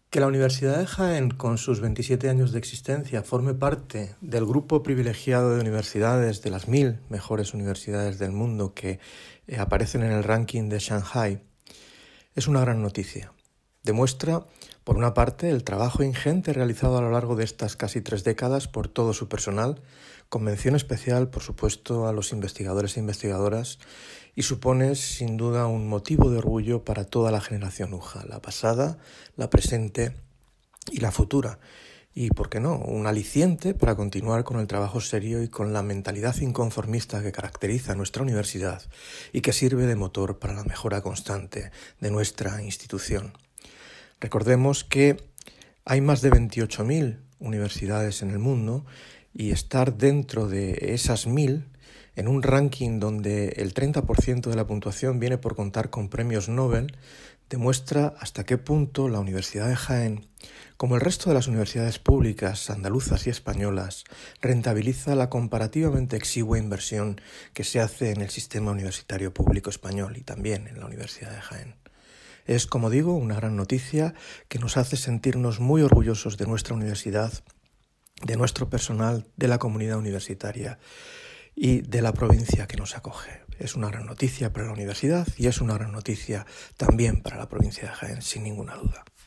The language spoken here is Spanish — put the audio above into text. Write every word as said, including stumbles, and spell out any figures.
Que la Universidad de Jaén, con sus veintisiete años de existencia, forme parte del grupo privilegiado de universidades, de las mil mejores universidades del mundo que eh, aparecen en el ranking de Shanghai, es una gran noticia. Demuestra, por una parte, el trabajo ingente realizado a lo largo de estas casi tres décadas por todo su personal, con mención especial, por supuesto, a los investigadores e investigadoras, y supone, sin duda, un motivo de orgullo para toda la generación U J A, la pasada, la presente y la futura. Y, ¿por qué no?, un aliciente para continuar con el trabajo serio y con la mentalidad inconformista que caracteriza a nuestra universidad y que sirve de motor para la mejora constante de nuestra institución. Recordemos que hay más de veintiocho mil universidades en el mundo y estar dentro de esas mil en un ranking donde el treinta por ciento de la puntuación viene por contar con premios Nobel demuestra hasta qué punto la Universidad de Jaén, como el resto de las universidades públicas andaluzas y españolas, rentabiliza la comparativamente exigua inversión que se hace en el sistema universitario público español y también en la Universidad de Jaén. Es, como digo, una gran noticia que nos hace sentirnos muy orgullosos de nuestra universidad, de nuestro personal, de la comunidad universitaria y de la provincia que nos acoge. Es una gran noticia para la universidad y es una gran noticia también para la provincia de Jaén, sin ninguna duda.